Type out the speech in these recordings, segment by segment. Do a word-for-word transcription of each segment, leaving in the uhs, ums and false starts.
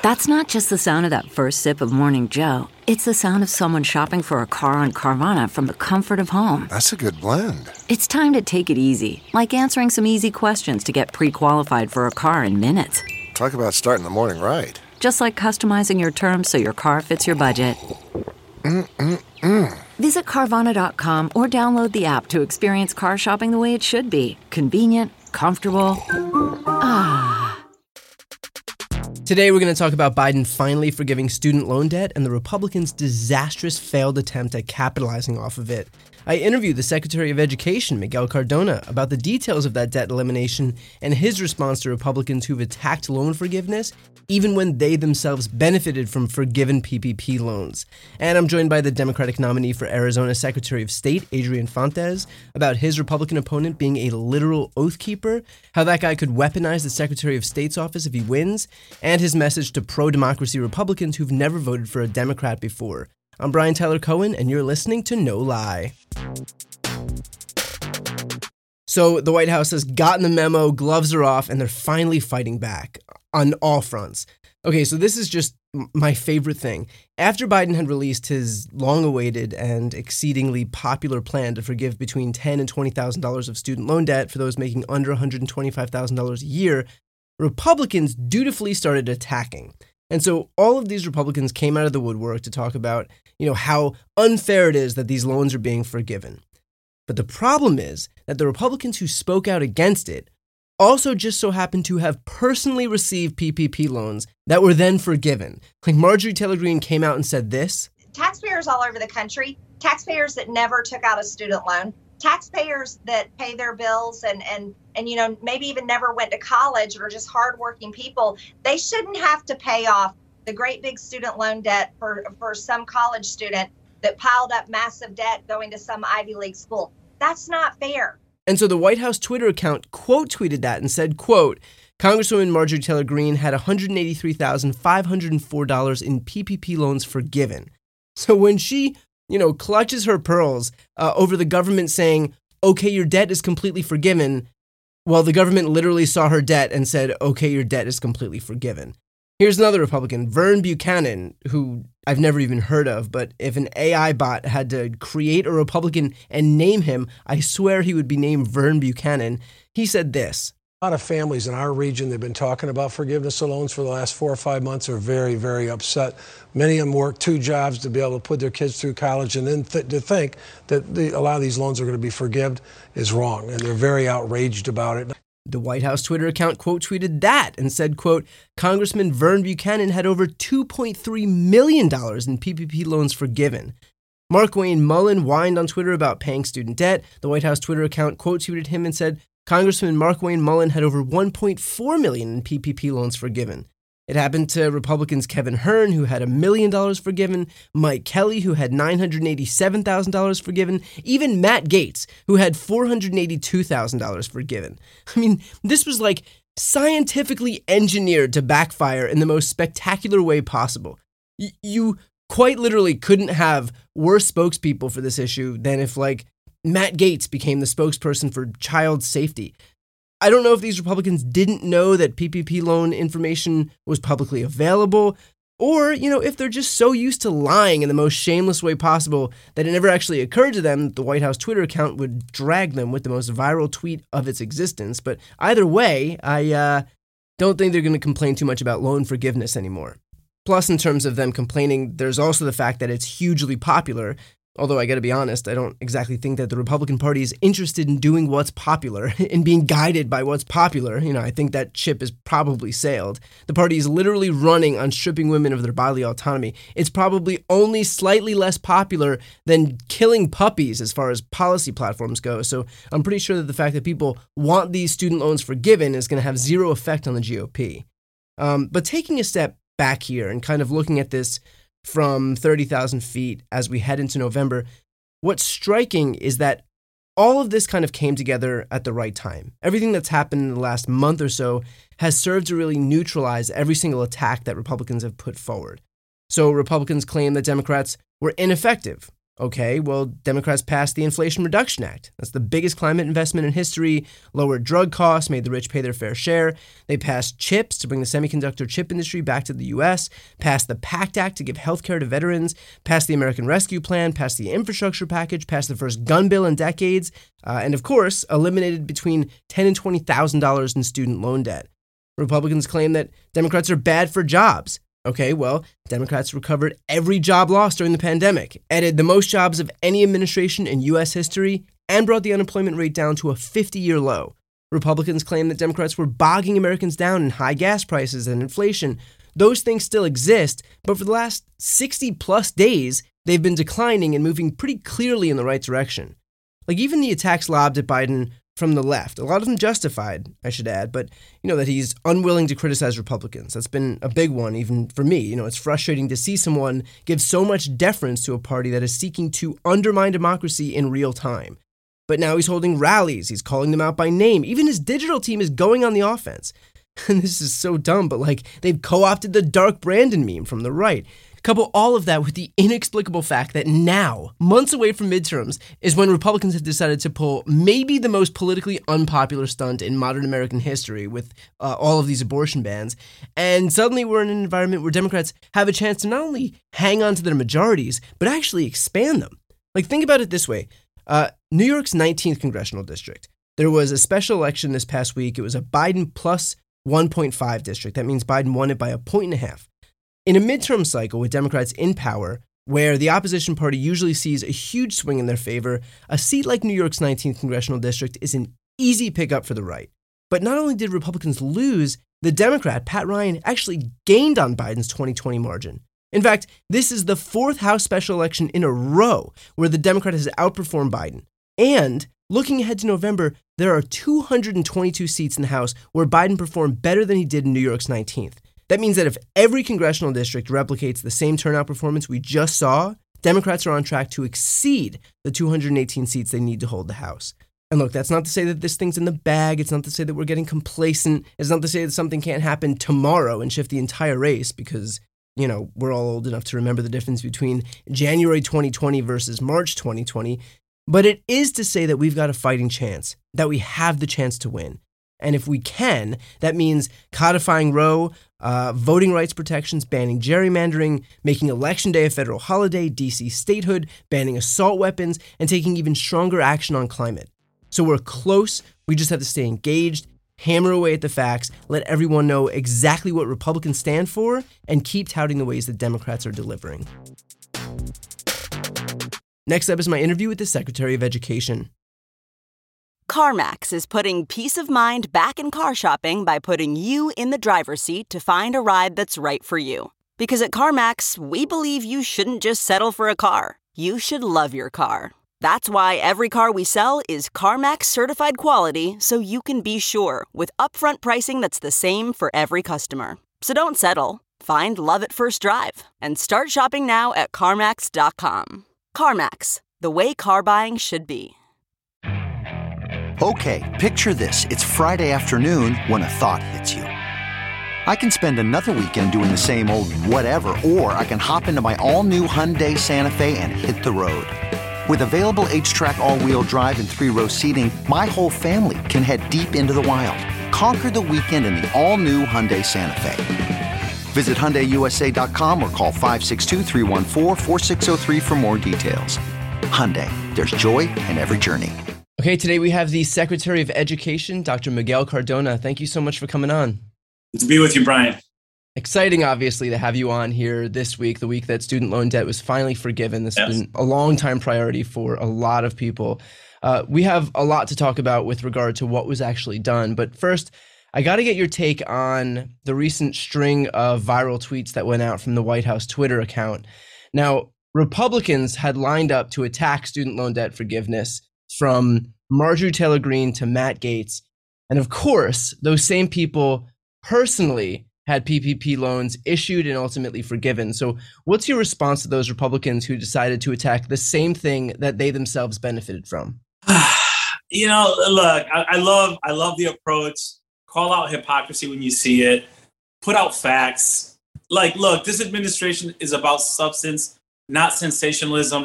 That's not just the sound of that first sip of Morning Joe. It's the sound of someone shopping for a car on Carvana from the comfort of home. That's a good blend. It's time to take it easy, like answering some easy questions to get pre-qualified for a car in minutes. Talk about starting the morning right. Just like customizing your terms so your car fits your budget. Mm-mm-mm. Visit Carvana dot com or download the app to experience car shopping the way it should be. Convenient, comfortable. Ah. Today, we're going to talk about Biden finally forgiving student loan debt and the Republicans' disastrous failed attempt at capitalizing off of it. I interviewed the Secretary of Education, Miguel Cardona, about the details of that debt elimination and his response to Republicans who've attacked loan forgiveness, even when they themselves benefited from forgiven P P P loans. And I'm joined by the Democratic nominee for Arizona Secretary of State, Adrian Fontes, about his Republican opponent being a literal oath keeper, how that guy could weaponize the Secretary of State's office if he wins, and his message to pro-democracy Republicans who've never voted for a Democrat before. I'm Brian Tyler Cohen, and you're listening to No Lie. So the White House has gotten the memo, gloves are off, and they're finally fighting back on all fronts. Okay, so this is just my favorite thing. After Biden had released his long-awaited and exceedingly popular plan to forgive between ten thousand dollars and twenty thousand dollars of student loan debt for those making under one hundred twenty-five thousand dollars a year, Republicans dutifully started attacking. And so all of these Republicans came out of the woodwork to talk about, you know, how unfair it is that these loans are being forgiven. But the problem is that the Republicans who spoke out against it also just so happened to have personally received P P P loans that were then forgiven. Like Marjorie Taylor Greene came out and said this. Taxpayers all over the country, taxpayers that never took out a student loan, taxpayers that pay their bills and, and, and, you know, maybe even never went to college or just hardworking people, they shouldn't have to pay off the great big student loan debt for, for some college student that piled up massive debt going to some Ivy League school. That's not fair. And so the White House Twitter account quote tweeted that and said, quote, Congresswoman Marjorie Taylor Greene had one hundred eighty-three thousand five hundred four dollars in P P P loans forgiven. So when she, you know, clutches her pearls uh, over the government saying, okay, your debt is completely forgiven, while the government literally saw her debt and said, okay, your debt is completely forgiven. Here's another Republican, Vern Buchanan, who I've never even heard of, but if an A I bot had to create a Republican and name him, I swear he would be named Vern Buchanan. He said this. A lot of families in our region, they've been talking about forgiveness of loans for the last four or five months, are very, very upset. Many of them work two jobs to be able to put their kids through college, and then th- to think that the, a lot of these loans are going to be forgiven is wrong, and they're very outraged about it. The White House Twitter account quote tweeted that and said, quote, Congressman Vern Buchanan had over two point three million dollars in P P P loans forgiven. Markwayne Mullin whined on Twitter about paying student debt. The White House Twitter account quote tweeted him and said, Congressman Markwayne Mullin had over one point four million dollars in P P P loans forgiven. It happened to Republicans Kevin Hern, who had a million dollars forgiven, Mike Kelly, who had nine hundred eighty-seven thousand dollars forgiven, even Matt Gaetz, who had four hundred eighty-two thousand dollars forgiven. I mean, this was like scientifically engineered to backfire in the most spectacular way possible. Y- you quite literally couldn't have worse spokespeople for this issue than if, like, Matt Gaetz became the spokesperson for child safety. I don't know if these Republicans didn't know that P P P loan information was publicly available, or, you know, if they're just so used to lying in the most shameless way possible that it never actually occurred to them that the White House Twitter account would drag them with the most viral tweet of its existence. But either way, I uh, don't think they're going to complain too much about loan forgiveness anymore. Plus, in terms of them complaining, there's also the fact that it's hugely popular. Although I got to be honest, I don't exactly think that the Republican Party is interested in doing what's popular, in being guided by what's popular. You know, I think that ship is probably sailed. The party is literally running on stripping women of their bodily autonomy. It's probably only slightly less popular than killing puppies as far as policy platforms go. So I'm pretty sure that the fact that people want these student loans forgiven is going to have zero effect on the G O P. Um, but taking a step back here and kind of looking at this from thirty thousand feet as we head into November, what's striking is that all of this kind of came together at the right time. Everything that's happened in the last month or so has served to really neutralize every single attack that Republicans have put forward. So Republicans claim that Democrats were ineffective. Okay, well, Democrats passed the Inflation Reduction Act. That's the biggest climate investment in history, lowered drug costs, made the rich pay their fair share. They passed CHIPS to bring the semiconductor chip industry back to the U S, passed the PACT Act to give health care to veterans, passed the American Rescue Plan, passed the infrastructure package, passed the first gun bill in decades, uh, and of course, eliminated between ten thousand dollars and twenty thousand dollars in student loan debt. Republicans claim that Democrats are bad for jobs. Okay, well, Democrats recovered every job lost during the pandemic, added the most jobs of any administration in U S history, and brought the unemployment rate down to a fifty-year low. Republicans claim that Democrats were bogging Americans down in high gas prices and inflation. Those things still exist, but for the last sixty plus days, they've been declining and moving pretty clearly in the right direction. Like even the attacks lobbed at Biden from the left, a lot of them justified, I should add, but you know that he's unwilling to criticize Republicans. That's been a big one, even for me. You know, it's frustrating to see someone give so much deference to a party that is seeking to undermine democracy in real time. But now he's holding rallies, he's calling them out by name. Even his digital team is going on the offense. And this is so dumb, but like they've co-opted the Dark Brandon meme from the right. Couple all of that with the inexplicable fact that now, months away from midterms, is when Republicans have decided to pull maybe the most politically unpopular stunt in modern American history with uh, all of these abortion bans. And suddenly we're in an environment where Democrats have a chance to not only hang on to their majorities, but actually expand them. Like, think about it this way. Uh, New York's nineteenth congressional district. There was a special election this past week. It was a Biden plus one point five district. That means Biden won it by a point and a half. In a midterm cycle with Democrats in power, where the opposition party usually sees a huge swing in their favor, a seat like New York's nineteenth congressional district is an easy pickup for the right. But not only did Republicans lose, the Democrat, Pat Ryan, actually gained on Biden's twenty twenty margin. In fact, this is the fourth House special election in a row where the Democrat has outperformed Biden. And looking ahead to November, there are two hundred twenty-two seats in the House where Biden performed better than he did in New York's nineteenth. That means that if every congressional district replicates the same turnout performance we just saw, Democrats are on track to exceed the two hundred eighteen seats they need to hold the House. And look, that's not to say that this thing's in the bag. It's not to say that we're getting complacent. It's not to say that something can't happen tomorrow and shift the entire race because, you know, we're all old enough to remember the difference between January twenty twenty versus March twenty twenty. But it is to say that we've got a fighting chance, that we have the chance to win. And if we can, that means codifying Roe, uh, voting rights protections, banning gerrymandering, making Election Day a federal holiday, D C statehood, banning assault weapons, and taking even stronger action on climate. So we're close. We just have to stay engaged, hammer away at the facts, let everyone know exactly what Republicans stand for, and keep touting the ways that Democrats are delivering. Next up is my interview with the Secretary of Education. CarMax is putting peace of mind back in car shopping by putting you in the driver's seat to find a ride that's right for you. Because at CarMax, we believe you shouldn't just settle for a car. You should love your car. That's why every car we sell is CarMax certified quality, so you can be sure with upfront pricing that's the same for every customer. So don't settle. Find love at first drive and start shopping now at CarMax dot com. CarMax, the way car buying should be. Okay, picture this. It's Friday afternoon when a thought hits you. I can spend another weekend doing the same old whatever, or I can hop into my all-new Hyundai Santa Fe and hit the road. With available H-Track all-wheel drive and three-row seating, my whole family can head deep into the wild. Conquer the weekend in the all-new Hyundai Santa Fe. Visit Hyundai U S A dot com or call five six two, three one four, four six zero three for more details. Hyundai, there's joy in every journey. Okay, today we have the Secretary of Education, Doctor Miguel Cardona. Thank you so much for coming on. Good to be with you, Brian. Exciting, obviously, to have you on here this week, the week that student loan debt was finally forgiven. This yes. has been a long-time priority for a lot of people. Uh, we have a lot to talk about with regard to what was actually done. But first, I got to get your take on the recent string of viral tweets that went out from the White House Twitter account. Now, Republicans had lined up to attack student loan debt forgiveness, from Marjorie Taylor Greene to Matt Gaetz. And of course, those same people personally had P P P loans issued and ultimately forgiven. So what's your response to those Republicans who decided to attack the same thing that they themselves benefited from? You know, look, I, I love I love the approach. Call out hypocrisy when you see it. Put out facts. Like, look, this administration is about substance, not sensationalism.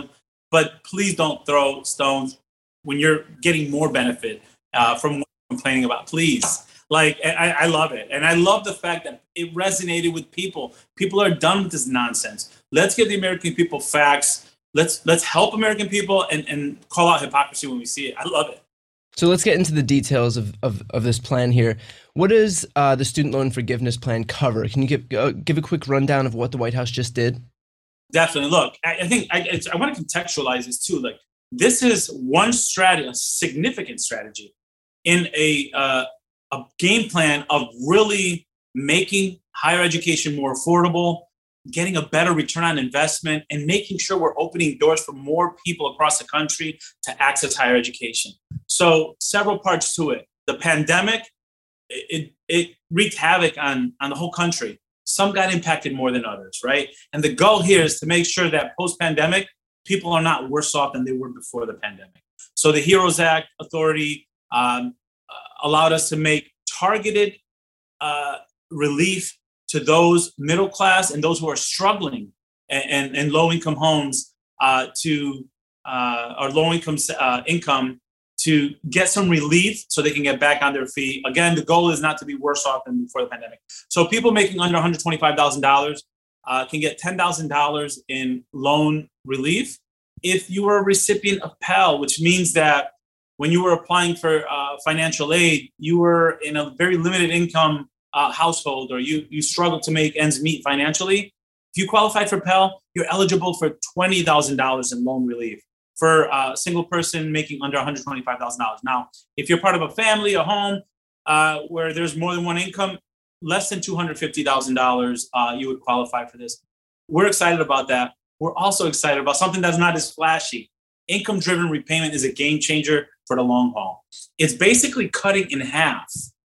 but please don't throw stones when you're getting more benefit uh, from what you're complaining about. Please. Like, I, I love it. And I love the fact that it resonated with people. People are done with this nonsense. Let's give the American people facts. Let's let's help American people and, and call out hypocrisy when we see it. I love it. So let's get into the details of, of, of this plan here. What does uh, the student loan forgiveness plan cover? Can you give, uh, give a quick rundown of what the White House just did? Definitely. Look, I, I think I, it's, I want to contextualize this too. Like, this is one strategy, a significant strategy in a uh, a game plan of really making higher education more affordable, getting a better return on investment, and making sure we're opening doors for more people across the country to access higher education. So several parts to it. The pandemic, it, it wreaked havoc on, on the whole country. Some got impacted more than others, right? And the goal here is to make sure that post-pandemic, people are not worse off than they were before the pandemic. So the HEROES Act Authority um, allowed us to make targeted uh, relief to those middle class and those who are struggling and, and, and low income homes uh, to uh, or low income uh, income to get some relief so they can get back on their feet. Again, the goal is not to be worse off than before the pandemic. So people making under one hundred twenty-five thousand dollars uh, can get ten thousand dollars in loan relief if you are a recipient of Pell, which means that when you were applying for uh, financial aid, you were in a very limited income uh, household, or you you struggled to make ends meet financially. If you qualified for Pell, you're eligible for twenty thousand dollars in loan relief for a single person making under one hundred twenty-five thousand dollars. Now, if you're part of a family, a home uh, where there's more than one income, less than two hundred fifty thousand dollars, uh, you would qualify for this. We're excited about that. We're also excited about something that's not as flashy. Income-driven repayment is a game changer for the long haul. It's basically cutting in half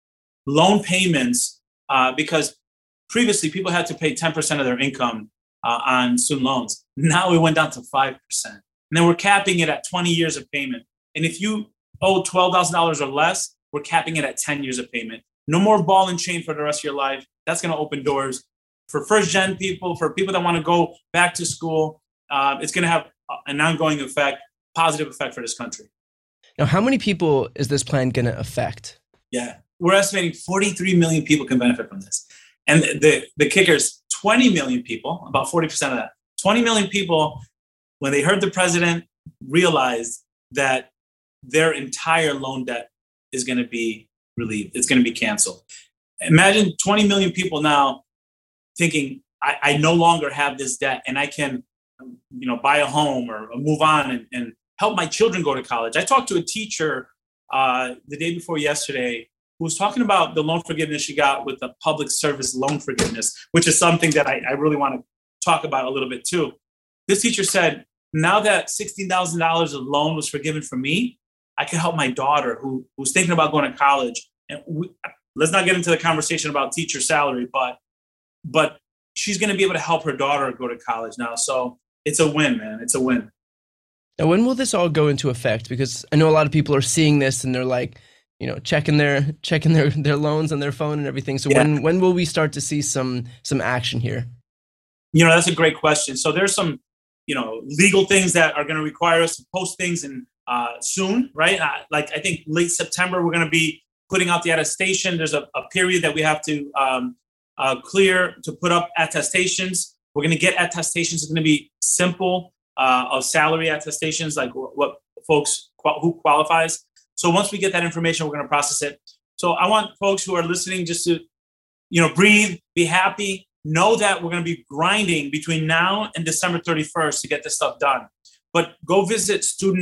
loan payments uh, because previously people had to pay ten percent of their income uh, on student loans. Now it went down to five percent. And then we're capping it at twenty years of payment. And if you owe twelve thousand dollars or less, we're capping it at ten years of payment. No more ball and chain for the rest of your life. That's going to open doors for first-gen people, for people that want to go back to school. Uh, it's going to have an ongoing effect, positive effect for this country. Now, how many people is this plan going to affect? Yeah, we're estimating forty-three million people can benefit from this. And the, the kicker is twenty million people, about forty percent of that, twenty million people, when they heard the president, realized that their entire loan debt is going to be relieved. It's going to be canceled. Imagine twenty million people now thinking, I, I no longer have this debt and I can, you know, buy a home or, or move on and, and help my children go to college. I talked to a teacher uh, the day before yesterday who was talking about the loan forgiveness she got with the public service loan forgiveness, which is something that I, I really want to talk about a little bit too. This teacher said, now that sixteen thousand dollars of loan was forgiven for me, I can help my daughter who who's thinking about going to college. And we, let's not get into the conversation about teacher salary, but but she's going to be able to help her daughter go to college now. So it's a win, man. It's a win. Now, when will this all go into effect? Because I know a lot of people are seeing this and they're like, you know, checking their checking their, their loans on their phone and everything. So yeah. when when will we start to see some some action here? You know, that's a great question. So there's some, you know, legal things that are going to require us to post things in uh, soon, right? Uh, like I think late September, we're going to be putting out the attestation. There's a, a period that we have to um, uh, clear to put up attestations. We're going to get attestations. It's going to be simple uh, of salary attestations, like what folks who qualifies. So once we get that information, we're going to process it. So I want folks who are listening just to, you know, breathe, be happy, know that we're going to be grinding between now and December thirty-first to get this stuff done. But go visit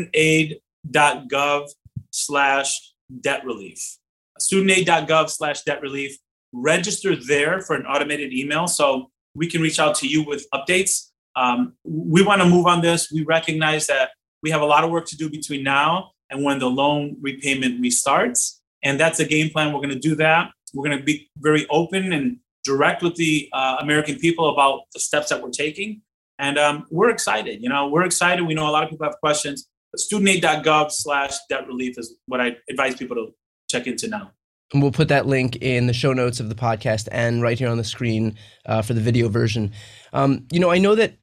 studentaid.gov slash debt relief. studentaid.gov slash debt relief. Register there for an automated email so we can reach out to you with updates. Um, we want to move on this. We recognize that we have a lot of work to do between now and when the loan repayment restarts. And that's a game plan. We're going to do that. We're going to be very open and direct with the uh, American people about the steps that we're taking. And um, we're excited. You know, we're excited. We know a lot of people have questions. But studentaid.gov slash debt relief is what I advise people to check into now. And we'll put that link in the show notes of the podcast and right here on the screen uh, for the video version. Um, you know, I know that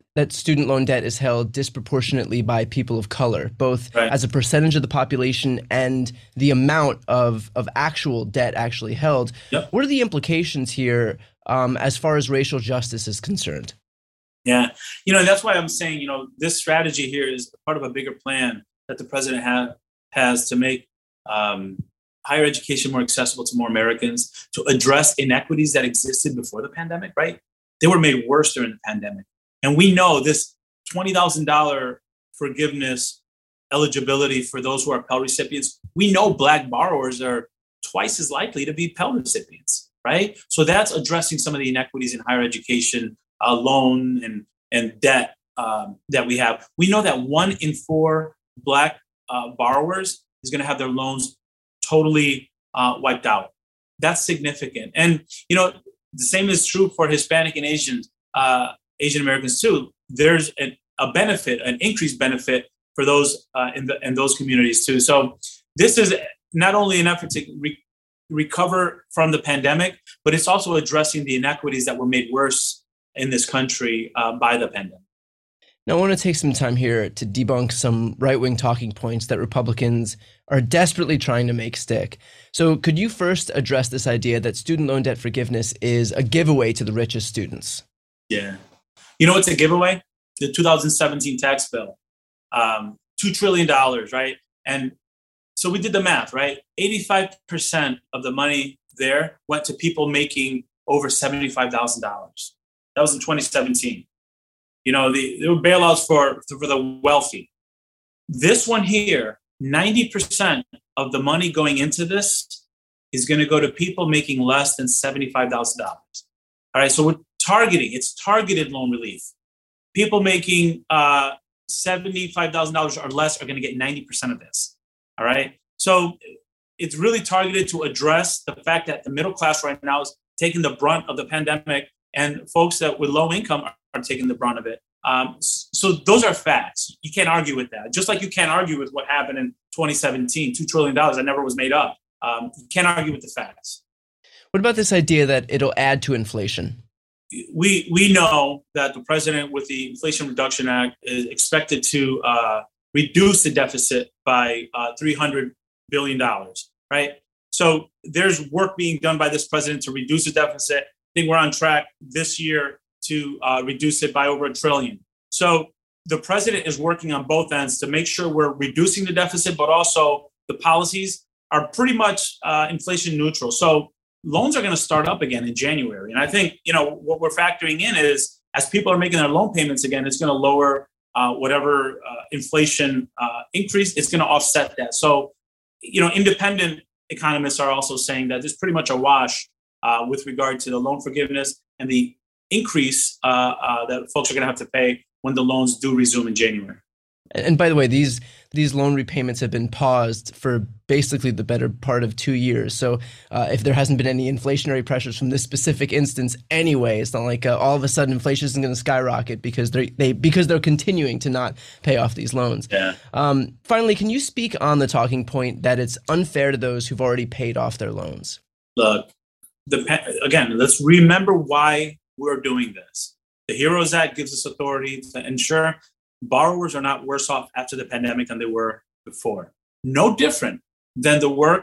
that student loan debt is held disproportionately by people of color, both Right. as a percentage of the population and the amount of, of actual debt actually held. Yep. What are the implications here um, as far as racial justice is concerned? Yeah. You know, that's why I'm saying, you know, this strategy here is part of a bigger plan that the president ha- has to make um, higher education more accessible to more Americans, to address inequities that existed before the pandemic, right? They were made worse during the pandemic. And we know this twenty thousand dollars forgiveness eligibility for those who are Pell recipients. We know Black borrowers are twice as likely to be Pell recipients, right? So that's addressing some of the inequities in higher education, uh, loan and, and debt um, that we have. We know that one in four Black uh, borrowers is going to have their loans totally uh, wiped out. That's significant. And, you know, the same is true for Hispanic and Asian uh, Asian Americans too. There's an, a benefit, an increased benefit for those uh, in, the, in those communities too. So this is not only an effort to re- recover from the pandemic, but it's also addressing the inequities that were made worse in this country uh, by the pandemic. Now, I want to take some time here to debunk some right-wing talking points that Republicans are desperately trying to make stick. So could you first address this idea that student loan debt forgiveness is a giveaway to the richest students? Yeah. You know what's a giveaway? The two thousand seventeen tax bill, um, two trillion dollars, right? And so we did the math, right? eighty-five percent of the money there went to people making over seventy-five thousand dollars. That was in twenty seventeen. You know, the, there were bailouts for, for the wealthy. This one here, ninety percent of the money going into this is going to go to people making less than seventy-five thousand dollars. All right, so we're targeting, it's targeted loan relief. People making uh, seventy-five thousand dollars or less are going to get ninety percent of this. All right, so it's really targeted to address the fact that the middle class right now is taking the brunt of the pandemic, and folks that with low income are, are taking the brunt of it. Um, so those are facts. You can't argue with that. Just like you can't argue with what happened in twenty seventeen, two trillion dollars that never was made up. Um, you can't argue with the facts. What about this idea that it'll add to inflation? We we know that the president, with the Inflation Reduction Act, is expected to uh, reduce the deficit by uh, three hundred billion dollars, right? So there's work being done by this president to reduce the deficit. I think we're on track this year to uh, reduce it by over a trillion. So the president is working on both ends to make sure we're reducing the deficit, but also the policies are pretty much uh, inflation neutral. So loans are going to start up again in January. And I think, you know, what we're factoring in is as people are making their loan payments again, it's going to lower uh, whatever uh, inflation uh, increase. It's going to offset that. So, you know, independent economists are also saying that there's pretty much a wash uh, with regard to the loan forgiveness and the increase uh, uh, that folks are going to have to pay when the loans do resume in January. And by the way, these these loan repayments have been paused for basically the better part of two years. So uh, if there hasn't been any inflationary pressures from this specific instance anyway, it's not like uh, all of a sudden inflation isn't going to skyrocket because they're, they because they're continuing to not pay off these loans. Yeah. Um, finally, can you speak on the talking point that it's unfair to those who've already paid off their loans? Look, the, again, let's remember why we're doing this. The HEROES Act gives us authority to ensure borrowers are not worse off after the pandemic than they were before. No different than the work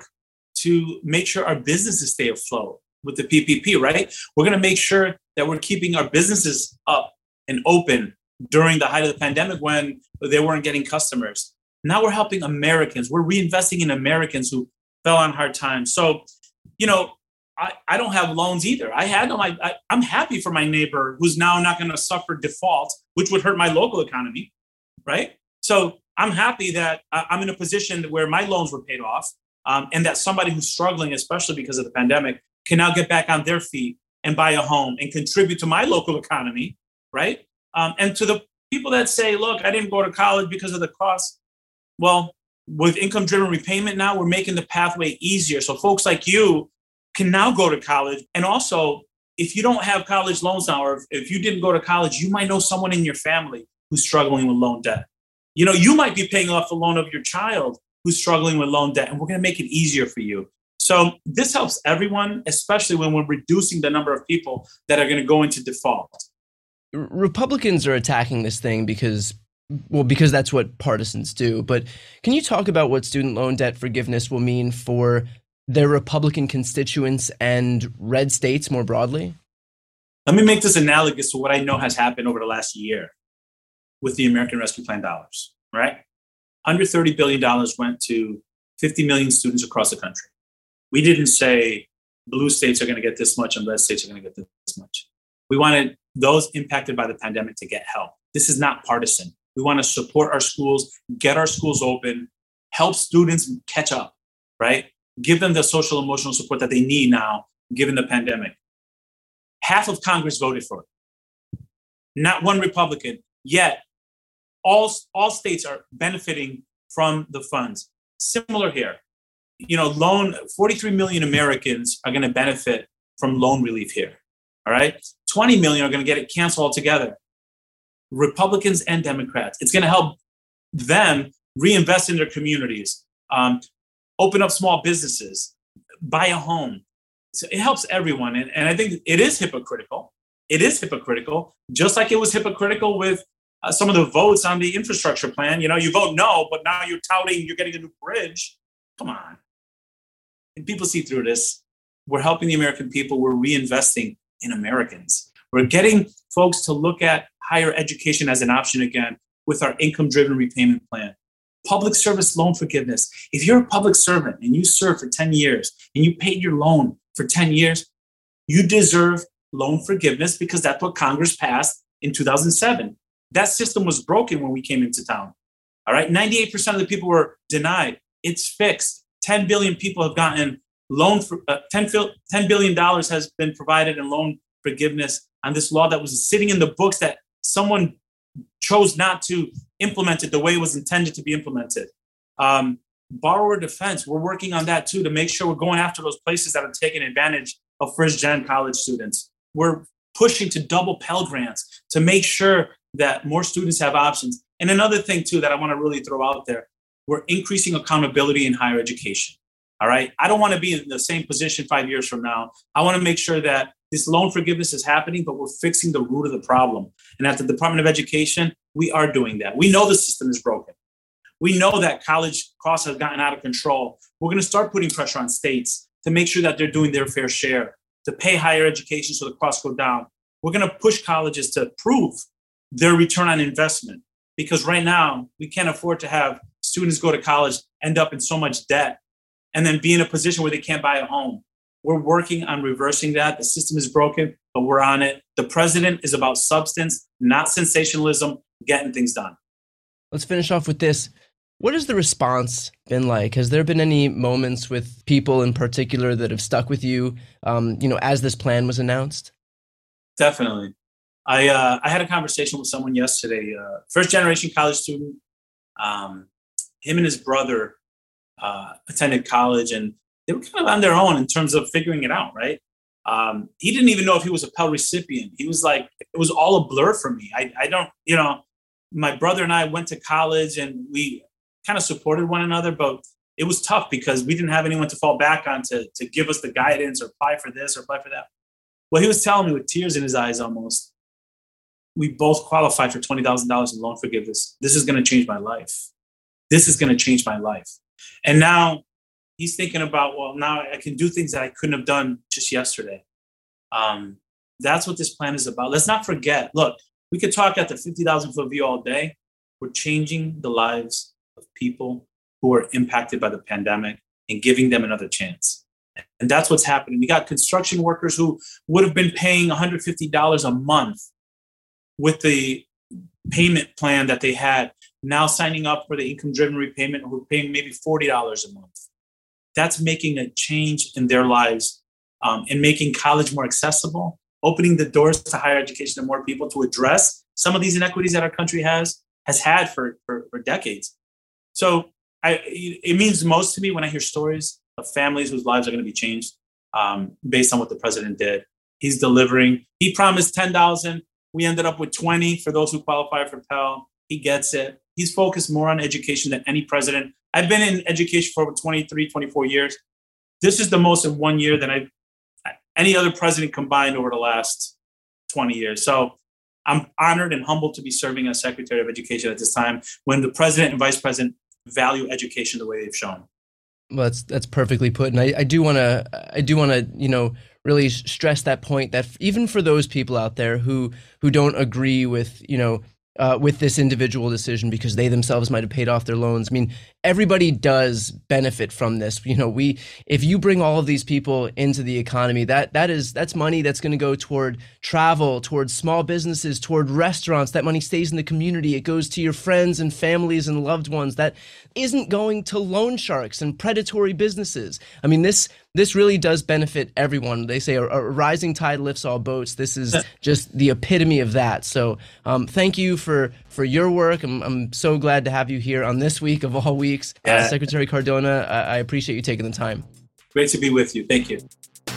to make sure our businesses stay afloat with the P P P, right? We're going to make sure that we're keeping our businesses up and open during the height of the pandemic when they weren't getting customers. Now we're helping Americans. We're reinvesting in Americans who fell on hard times. So, you know, I, I don't have loans either. I had them. I, I, I'm happy for my neighbor who's now not going to suffer default, which would hurt my local economy, right? So I'm happy that I'm in a position where my loans were paid off um, and that somebody who's struggling, especially because of the pandemic, can now get back on their feet and buy a home and contribute to my local economy, right? Um, and to the people that say, look, I didn't go to college because of the cost. Well, with income-driven repayment now, we're making the pathway easier. So folks like you can now go to college. And also, if you don't have college loans now, or if, if you didn't go to college, you might know someone in your family who's struggling with loan debt. You know, you might be paying off the loan of your child who's struggling with loan debt, and we're going to make it easier for you. So this helps everyone, especially when we're reducing the number of people that are going to go into default. Republicans are attacking this thing because, well, because that's what partisans do. But can you talk about what student loan debt forgiveness will mean for their Republican constituents and red states more broadly? Let me make this analogous to what I know has happened over the last year with the American Rescue Plan dollars, right? one hundred thirty billion dollars went to fifty million students across the country. We didn't say blue states are going to get this much and red states are going to get this much. We wanted those impacted by the pandemic to get help. This is not partisan. We want to support our schools, get our schools open, help students catch up, right? Give them the social emotional support that they need now, given the pandemic. Half of Congress voted for it. Not one Republican, yet all, all states are benefiting from the funds. Similar here. You know, loan, forty-three million Americans are going to benefit from loan relief here, all right? twenty million are going to get it canceled altogether. Republicans and Democrats. It's going to help them reinvest in their communities, um, open up small businesses, buy a home. So it helps everyone. And, and I think it is hypocritical. It is hypocritical, just like it was hypocritical with uh, some of the votes on the infrastructure plan. You know, you vote no, but now you're touting you're getting a new bridge. Come on. And people see through this. We're helping the American people. We're reinvesting in Americans. We're getting folks to look at higher education as an option again with our income-driven repayment plan. Public service loan forgiveness. If you're a public servant and you served for ten years and you paid your loan for ten years, you deserve loan forgiveness because that's what Congress passed in two thousand seven. That system was broken when we came into town. All right, ninety-eight percent of the people were denied. It's fixed. ten billion people have gotten loan for uh, ten billion dollars has been provided in loan forgiveness on this law that was sitting in the books that someone chose not to implement it the way it was intended to be implemented. Um, borrower defense, we're working on that too to make sure we're going after those places that are taking advantage of first-gen college students. We're pushing to double Pell Grants to make sure that more students have options. And another thing too that I want to really throw out there, we're increasing accountability in higher education. All right. I don't want to be in the same position five years from now. I want to make sure that this loan forgiveness is happening, but we're fixing the root of the problem. And at the Department of Education, we are doing that. We know the system is broken. We know that college costs have gotten out of control. We're going to start putting pressure on states to make sure that they're doing their fair share, to pay higher education so the costs go down. We're going to push colleges to prove their return on investment, because right now we can't afford to have students go to college, end up in so much debt, and then be in a position where they can't buy a home. We're working on reversing that. The system is broken, but we're on it. The president is about substance, not sensationalism, getting things done. Let's finish off with this. What has the response been like? Has there been any moments with people in particular that have stuck with you, um, you know, as this plan was announced? Definitely. I uh, I had a conversation with someone yesterday, uh, first generation college student. Um, him and his brother uh, attended college, and they were kind of on their own in terms of figuring it out, right? Um, he didn't even know if he was a Pell recipient. He was like, it was all a blur for me. I, I don't, you know, my brother and I went to college and we kind of supported one another, but it was tough because we didn't have anyone to fall back on to, to give us the guidance or apply for this or apply for that. Well, he was telling me with tears in his eyes almost, we both qualified for twenty thousand dollars in loan forgiveness. This is going to change my life. This is going to change my life. And now he's thinking about, well, now I can do things that I couldn't have done just yesterday. Um, that's what this plan is about. Let's not forget, look, we could talk at the fifty thousand foot view all day. We're changing the lives of people who are impacted by the pandemic and giving them another chance. And that's what's happening. We got construction workers who would have been paying one hundred fifty dollars a month with the payment plan that they had, now signing up for the income-driven repayment, who are paying maybe forty dollars a month. That's making a change in their lives um, and making college more accessible, opening the doors to higher education to more people to address some of these inequities that our country has has had for, for, for decades. So I, it means most to me when I hear stories of families whose lives are going to be changed um, based on what the president did. He's delivering. He promised ten thousand. We ended up with twenty for those who qualify for Pell. He gets it. He's focused more on education than any president. I've been in education for over twenty-three, twenty-four years. This is the most in one year than I've any other president combined over the last twenty years. So I'm honored and humbled to be serving as Secretary of Education at this time when the president and vice president value education the way they've shown. Well, that's that's perfectly put, and I, I do want to I do want to you know really stress that point that even for those people out there who who don't agree with you know uh, with this individual decision because they themselves might have paid off their loans. I mean, everybody does benefit from this. You know, we if you bring all of these people into the economy, that that is that's money that's going to go toward travel, towards small businesses, toward restaurants. That money stays in the community. It goes to your friends and families and loved ones. That isn't going to loan sharks and predatory businesses. I mean, this this really does benefit everyone. They say a, a rising tide lifts all boats. This is just the epitome of that. So um, thank you for for your work. I'm, I'm so glad to have you here on this week of all weeks. Uh, Yeah. Secretary Cardona, I, I appreciate you taking the time. Great to be with you. Thank you.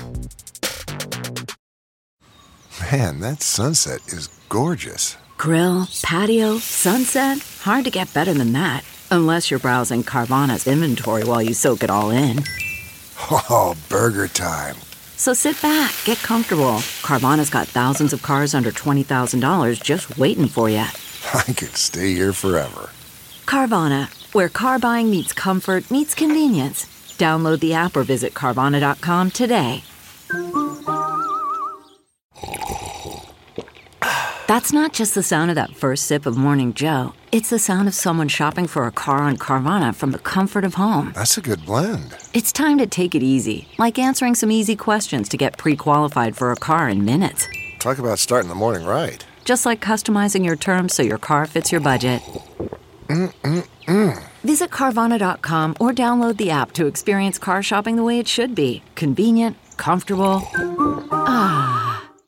Man, that sunset is gorgeous. Grill, patio, sunset. Hard to get better than that. Unless you're browsing Carvana's inventory while you soak it all in. Oh, burger time. So sit back, get comfortable. Carvana's got thousands of cars under twenty thousand dollars just waiting for you. I could stay here forever. Carvana, where car buying meets comfort, meets convenience. Download the app or visit Carvana dot com today. That's not just the sound of that first sip of Morning Joe. It's the sound of someone shopping for a car on Carvana from the comfort of home. That's a good blend. It's time to take it easy, like answering some easy questions to get pre-qualified for a car in minutes. Talk about starting the morning right. Just like customizing your terms so your car fits your budget. Mm-mm-mm. Visit Carvana dot com or download the app to experience car shopping the way it should be. Convenient, comfortable. Ah.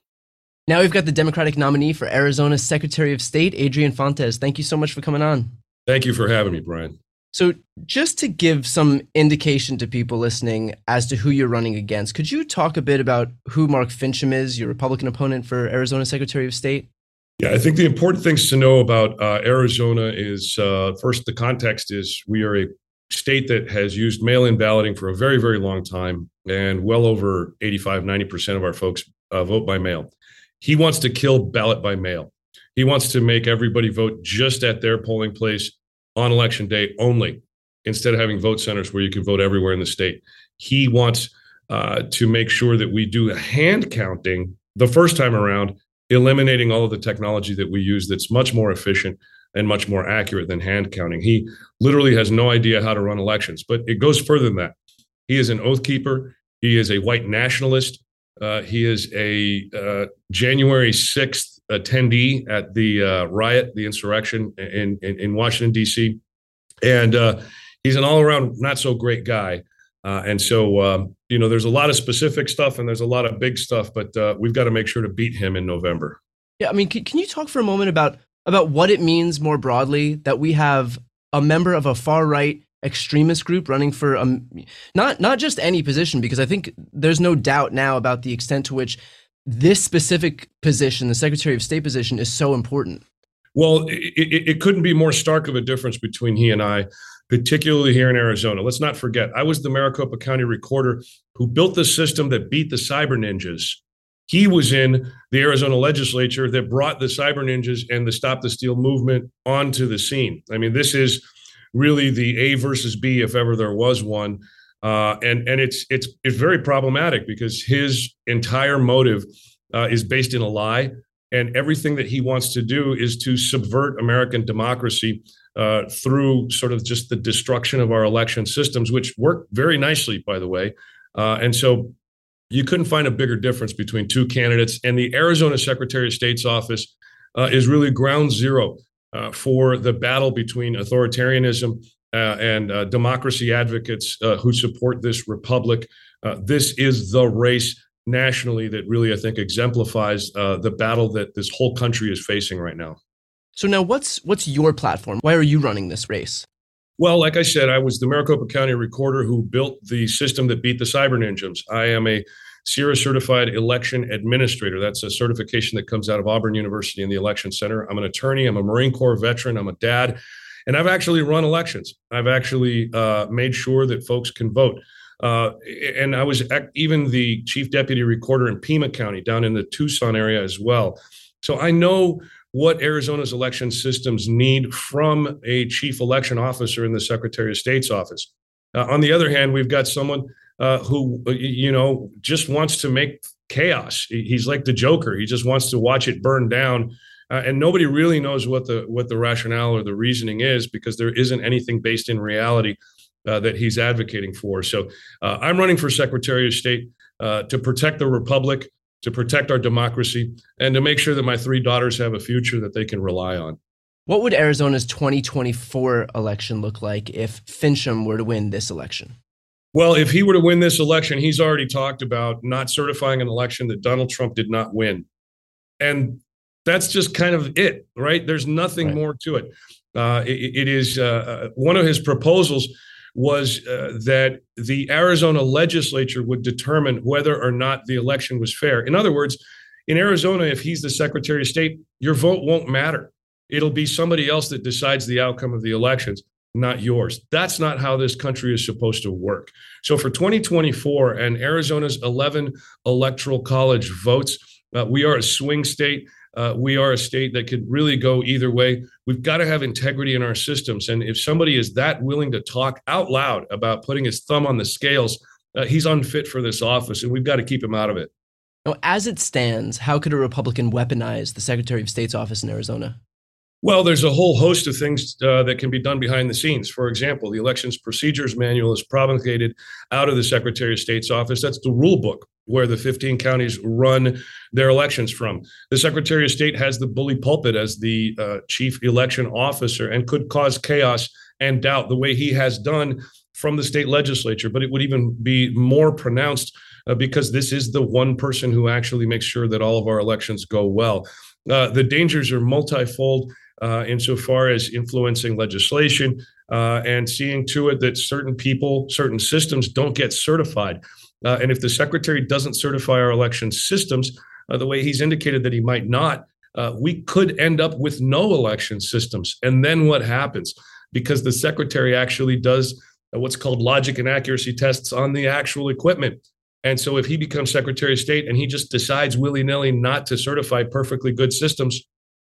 Now we've got the Democratic nominee for Arizona's Secretary of State, Adrian Fontes. Thank you so much for coming on. Thank you for having me, Brian. So just to give some indication to people listening as to who you're running against, could you talk a bit about who Mark Finchem is, your Republican opponent for Arizona Secretary of State? Yeah, I think the important things to know about uh, Arizona is, uh, first, the context is we are a state that has used mail-in balloting for a very, very long time, and well over eighty-five, ninety percent of our folks uh, vote by mail. He wants to kill ballot by mail. He wants to make everybody vote just at their polling place on election day only, instead of having vote centers where you can vote everywhere in the state. He wants uh, to make sure that we do hand counting the first time around, eliminating all of the technology that we use that's much more efficient and much more accurate than hand counting. He literally has no idea how to run elections, but it goes further than that. He is an oath keeper. He is a white nationalist. Uh, he is a uh, January sixth attendee at the uh, riot, the insurrection in, in, in Washington, D C. And uh, he's an all-around not so great guy. Uh, and so, um, you know, there's a lot of specific stuff and there's a lot of big stuff, but uh, we've got to make sure to beat him in November. Yeah, I mean, can, can you talk for a moment about about what it means more broadly that we have a member of a far-right extremist group running for um, not not just any position, because I think there's no doubt now about the extent to which this specific position, the Secretary of State position, is so important. Well, it, it, it couldn't be more stark of a difference between he and I, particularly here in Arizona. Let's not forget, I was the Maricopa County recorder who built the system that beat the cyber ninjas. He was in the Arizona legislature that brought the cyber ninjas and the Stop the Steal movement onto the scene. I mean, this is really the A versus B, if ever there was one. Uh, and and it's it's it's very problematic because his entire motive uh, is based in a lie. And everything that he wants to do is to subvert American democracy uh, through sort of just the destruction of our election systems, which work very nicely, by the way. Uh, and so you couldn't find a bigger difference between two candidates. And the Arizona Secretary of State's office uh, is really ground zero uh, for the battle between authoritarianism uh, and uh, democracy advocates uh, who support this republic. Uh, this is the race nationally that really, I think, exemplifies uh, the battle that this whole country is facing right now. So now what's what's your platform? Why are you running this race? Well, like I said, I was the Maricopa County recorder who built the system that beat the cyber ninjas. I am a SIRA certified election administrator. That's a certification that comes out of Auburn University in the Election Center. I'm an attorney. I'm a Marine Corps veteran. I'm a dad. And I've actually run elections. I've actually uh, made sure that folks can vote. Uh, and I was even the chief deputy recorder in Pima County down in the Tucson area as well. So I know what Arizona's election systems need from a chief election officer in the Secretary of State's office. Uh, on the other hand, we've got someone uh, who, you know, just wants to make chaos. He's like the Joker. He just wants to watch it burn down. Uh, and nobody really knows what the what the rationale or the reasoning is, because there isn't anything based in reality uh, that he's advocating for. So uh, I'm running for Secretary of State uh, to protect the Republic, to protect our democracy, and to make sure that my three daughters have a future that they can rely on. What would Arizona's twenty twenty-four election look like if Fincham were to win this election? Well, if he were to win this election, he's already talked about not certifying an election that Donald Trump did not win. And that's just kind of it, right? There's nothing right. more to it. Uh, it, it is uh, one of his proposals was uh, that the Arizona legislature would determine whether or not the election was fair. In other words, in Arizona, if he's the Secretary of State, your vote won't matter. It'll be somebody else that decides the outcome of the elections, not yours. That's not how this country is supposed to work. So for twenty twenty-four and Arizona's eleven electoral college votes, uh, we are a swing state. Uh, we are a state that could really go either way. We've got to have integrity in our systems. And if somebody is that willing to talk out loud about putting his thumb on the scales, uh, he's unfit for this office, and we've got to keep him out of it. Now, as it stands, how could a Republican weaponize the Secretary of State's office in Arizona? Well, there's a whole host of things uh, that can be done behind the scenes. For example, the Elections Procedures Manual is promulgated out of the Secretary of State's office. That's the rule book where the fifteen counties run their elections from. The Secretary of State has the bully pulpit as the uh, chief election officer and could cause chaos and doubt the way he has done from the state legislature. But it would even be more pronounced uh, because this is the one person who actually makes sure that all of our elections go well. Uh, the dangers are multifold. Uh, insofar as influencing legislation uh, and seeing to it that certain people, certain systems don't get certified. Uh, and if the secretary doesn't certify our election systems, uh, the way he's indicated that he might not, uh, we could end up with no election systems. And then what happens? Because the secretary actually does uh, what's called logic and accuracy tests on the actual equipment. And so if he becomes Secretary of State and he just decides willy-nilly not to certify perfectly good systems,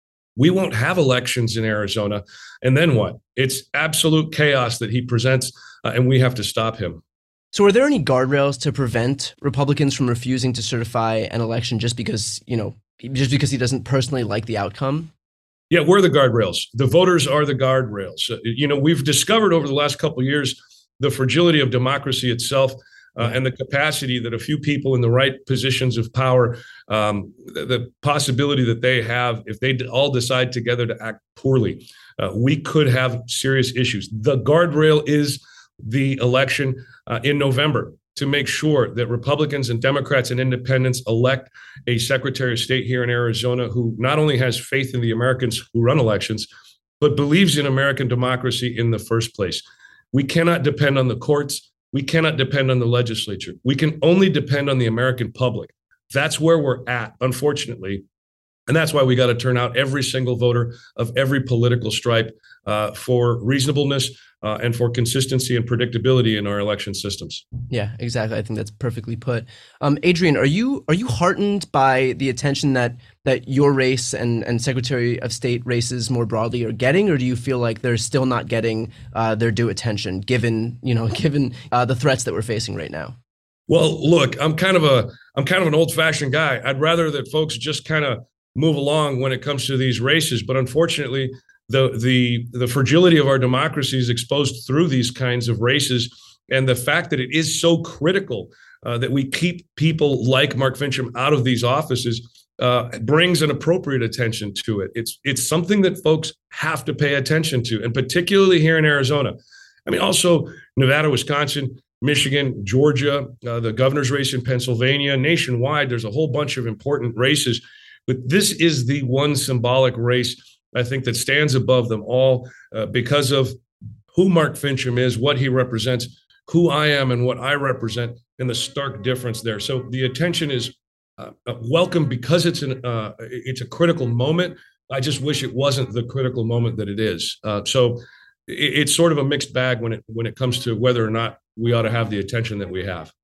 we won't have elections in Arizona. And then what? It's absolute chaos that he presents, uh, and we have to stop him. So are there any guardrails to prevent Republicans from refusing to certify an election just because, you know, just because he doesn't personally like the outcome? Yeah, we're the guardrails. The voters are the guardrails. Uh, you know, we've discovered over the last couple of years the fragility of democracy itself. Uh, and the capacity that a few people in the right positions of power, um, the, the possibility that they have, if they all decide together to act poorly, uh, we could have serious issues. The guardrail is the election uh, in November to make sure that Republicans and Democrats and independents elect a Secretary of State here in Arizona who not only has faith in the Americans who run elections, but believes in American democracy in the first place. We cannot depend on the courts. We cannot depend on the legislature. We can only depend on the American public. That's where we're at, unfortunately. And that's why we got to turn out every single voter of every political stripe uh, for reasonableness uh, and for consistency and predictability in our election systems. Yeah, exactly. I think that's perfectly put. Um, Adrian, are you are you heartened by the attention that that your race and, and Secretary of State races more broadly are getting, or do you feel like they're still not getting uh, their due attention given you know given uh, the threats that we're facing right now? Well, look, I'm kind of a I'm kind of an old-fashioned guy. I'd rather that folks just kind of move along when it comes to these races, but unfortunately, the the the fragility of our democracy is exposed through these kinds of races, and the fact that it is so critical uh, that we keep people like Mark Fincham out of these offices uh, brings an appropriate attention to it. It's it's something that folks have to pay attention to, and particularly here in Arizona. I mean, also Nevada, Wisconsin, Michigan, Georgia, uh, the governor's race in Pennsylvania, nationwide. There's a whole bunch of important races, but this is the one symbolic race I think that stands above them all uh, because of who Mark Fincham is, what he represents, who I am and what I represent, and the stark difference there. So the attention is uh, welcome because it's an uh, it's a critical moment. I just wish it wasn't the critical moment that it is. Uh, so it, it's sort of a mixed bag when it when it comes to whether or not we ought to have the attention that we have.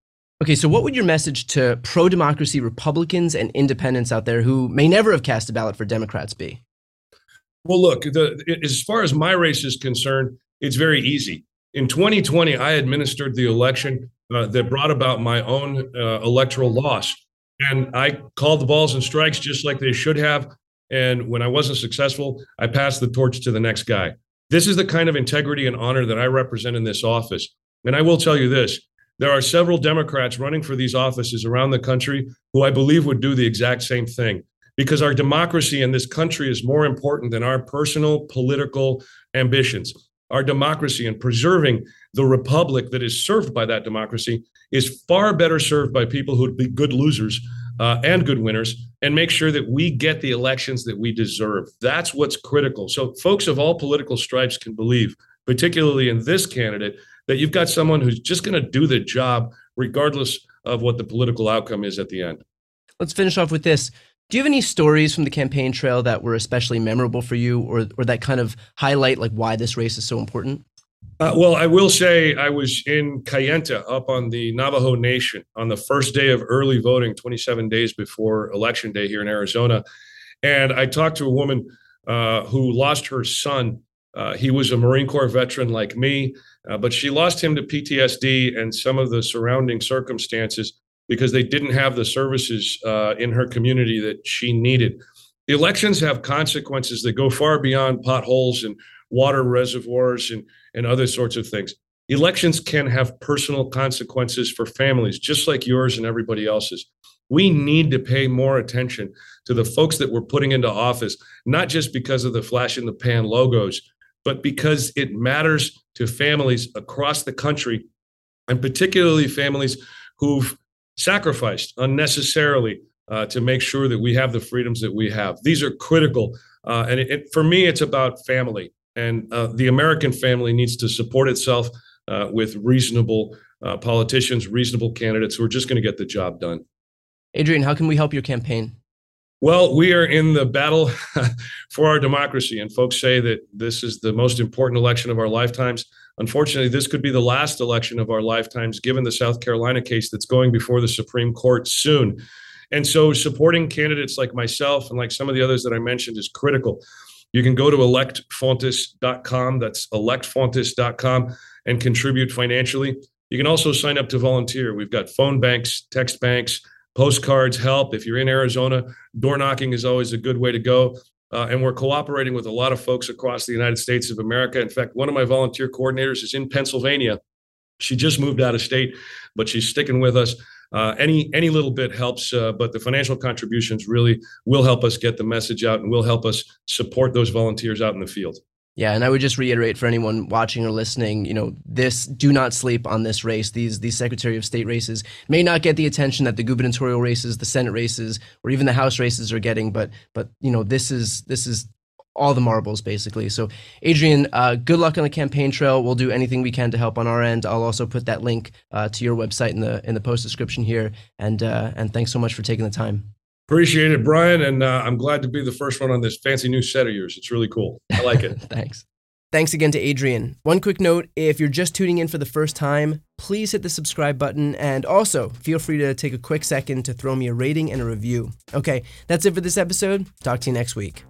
Okay, so what would your message to pro-democracy Republicans and independents out there who may never have cast a ballot for Democrats be? Well, look, the, as far as my race is concerned, it's very easy. In twenty twenty, I administered the election uh, that brought about my own uh, electoral loss. And I called the balls and strikes just like they should have. And when I wasn't successful, I passed the torch to the next guy. This is the kind of integrity and honor that I represent in this office. And I will tell you this. There are several Democrats running for these offices around the country who I believe would do the exact same thing, because our democracy in this country is more important than our personal political ambitions. Our democracy and preserving the republic that is served by that democracy is far better served by people who'd be good losers uh, and good winners and make sure that we get the elections that we deserve. That's what's critical. So folks of all political stripes can believe, particularly in this candidate, that you've got someone who's just going to do the job regardless of what the political outcome is at the end. Let's finish off with this. Do you have any stories from the campaign trail that were especially memorable for you, or or that kind of highlight like why this race is so important? Uh, well, I will say I was in Kayenta up on the Navajo Nation on the first day of early voting, twenty-seven days before Election Day here in Arizona. And I talked to a woman uh, who lost her son. Uh, he was a Marine Corps veteran like me, uh, but she lost him to P T S D and some of the surrounding circumstances because they didn't have the services uh, in her community that she needed. The elections have consequences that go far beyond potholes and water reservoirs and, and other sorts of things. Elections can have personal consequences for families, just like yours and everybody else's. We need to pay more attention to the folks that we're putting into office, not just because of the flash in the pan logos, but because it matters to families across the country, and particularly families who've sacrificed unnecessarily uh, to make sure that we have the freedoms that we have. These are critical. Uh, and it, it, for me, it's about family. And uh, the American family needs to support itself uh, with reasonable uh, politicians, reasonable candidates who are just going to get the job done. Adrian, how can we help your campaign? Well, we are in the battle for our democracy, and folks say that this is the most important election of our lifetimes. Unfortunately, this could be the last election of our lifetimes, given the South Carolina case that's going before the Supreme Court soon. And so supporting candidates like myself and like some of the others that I mentioned is critical. You can go to elect fontes dot com, that's elect fontes dot com, and contribute financially. You can also sign up to volunteer. We've got phone banks, text banks, postcards help. If you're in Arizona, door knocking is always a good way to go. Uh, and we're cooperating with a lot of folks across the United States of America. In fact, one of my volunteer coordinators is in Pennsylvania. She just moved out of state, but she's sticking with us. Uh, any any little bit helps, uh, but the financial contributions really will help us get the message out and will help us support those volunteers out in the field. Yeah, and I would just reiterate for anyone watching or listening, you know, this, do not sleep on this race. These these Secretary of State races may not get the attention that the gubernatorial races, the Senate races, or even the House races are getting, but but you know, this is this is all the marbles basically. So, Adrian, uh, good luck on the campaign trail. We'll do anything we can to help on our end. I'll also put that link uh, to your website in the in the post description here. And uh, and thanks so much for taking the time. Appreciate it, Brian, and uh, I'm glad to be the first one on this fancy new set of yours. It's really cool. I like it. Thanks. Thanks again to Adrian. One quick note, if you're just tuning in for the first time, please hit the subscribe button, and also feel free to take a quick second to throw me a rating and a review. Okay, that's it for this episode. Talk to you next week.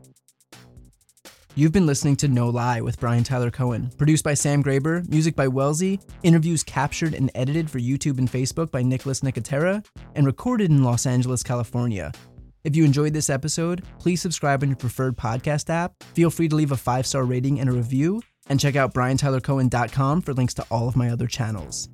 You've been listening to No Lie with Brian Tyler Cohen, produced by Sam Graber, music by Wellesley, interviews captured and edited for YouTube and Facebook by Nicholas Nicotera, and recorded in Los Angeles, California. If you enjoyed this episode, please subscribe on your preferred podcast app, feel free to leave a five-star rating and a review, and check out brian tyler cohen dot com for links to all of my other channels.